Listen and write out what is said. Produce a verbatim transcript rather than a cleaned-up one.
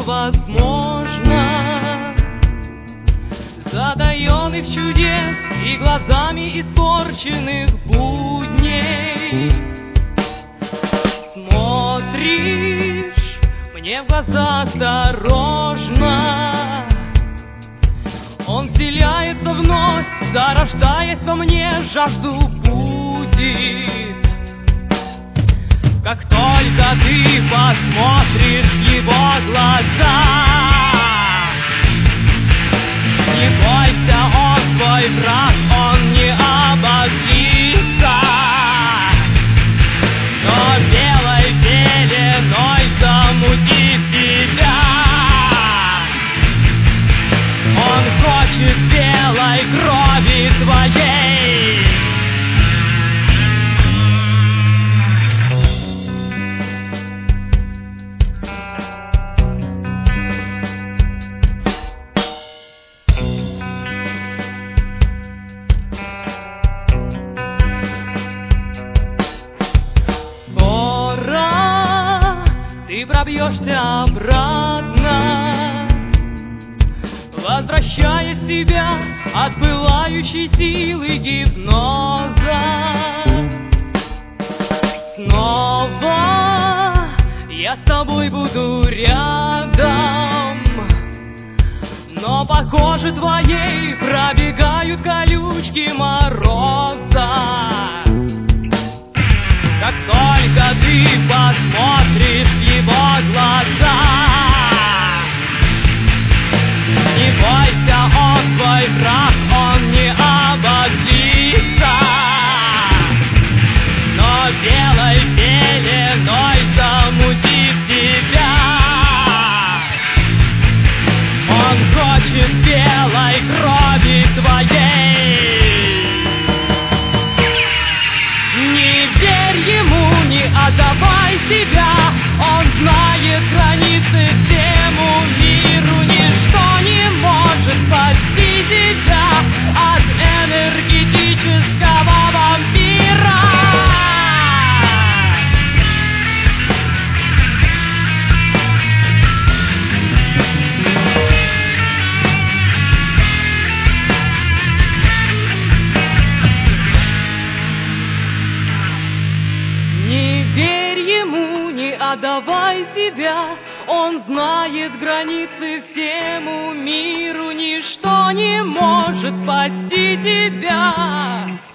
невозможно, затаенных чудес и глазами испорченных будней. Смотришь мне в глаза осторожно, он вселяется вновь, зарождаясь во мне, жажду будет. Как только ты посмотришь в его глаза, не бойся, он твой враг, он не обозлится, но белой пеленой замутит тебя. Он хочет белой крови твоей. Скоро ты пробьешься обратно, возвращая себя от пылающей силы гипноза. Снова я с тобой буду рядом, но по коже твоей пробегают колючки мороза. Как только ты посмотришь в его глаза, не бойся, он твой враг, он не обозлится, но белой пеленой замутит тебя. Он хочет белой крови твоей. Не верь ему, не отдавай себя, он знает границы всему миру, ничто не может спасти тебя от энергетического вампира. Не верь ему, не отдавай себя, он знает границы всему миру, ничто не может спасти тебя.